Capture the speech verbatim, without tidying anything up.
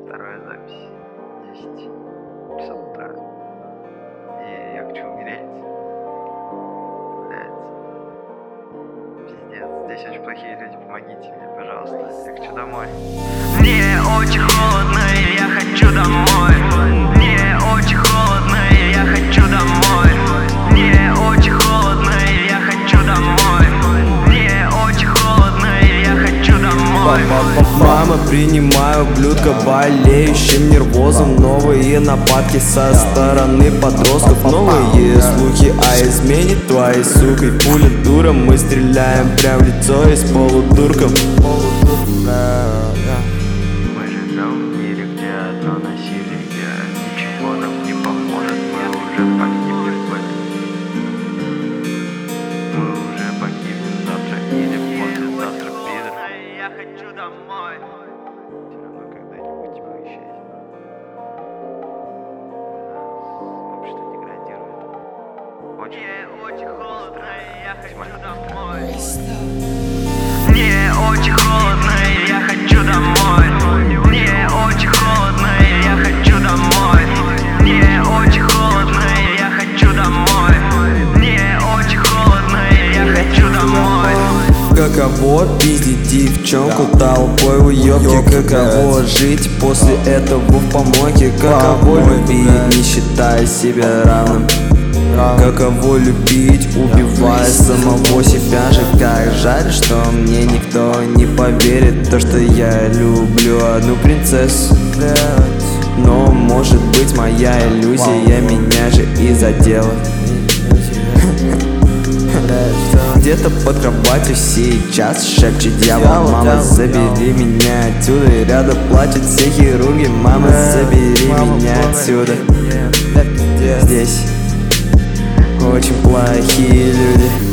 Вторая запись. десять часов утра. И я хочу умереть. Блять. Пиздец. Здесь очень плохие люди. Помогите мне, пожалуйста. Я хочу домой. Мне очень холодно, и я хочу домой. Мне очень холодно, и я хочу домой. Мне очень холодно, и я хочу домой. Мне очень холодно, и я хочу домой. Мама, принимаю блюдко болеющим нервозом. Новые нападки со стороны подростков. Новые слухи о измене твоей сукой. Пуля дура, мы стреляем прям в лицо из полудурков. Мы живем в мире, где одно насилие, где ничего нам не поможет. Мы уже погибли в этом. Мы уже погибнем завтра или послезавтра, пидор. Я хочу домой. Все равно когда-нибудь мы исчезнем. У нас общество деградирует. Очень, Мне очень холодно, и я хочу домой. максимально. Мне очень холодно, и я хочу домой. Мне очень холодно, и я хочу домой. Мне очень холодно, и я хочу домой. Мне очень холодно, и я хочу домой. Каково пиздить девчонку толпой у ёбки? Каково жить после этого в помойке? Каково любить, не считая себя равным? Каково любить, убивая самого себя же? Как жаль, что мне никто не поверит в то, что я люблю одну принцессу. Но может быть моя иллюзия меня же и задела. Где-то под кроватью сейчас шепчет дьявол: мама, забери меня отсюда. И рядом плачут все хирурги: мама, забери меня отсюда. Здесь очень плохие люди.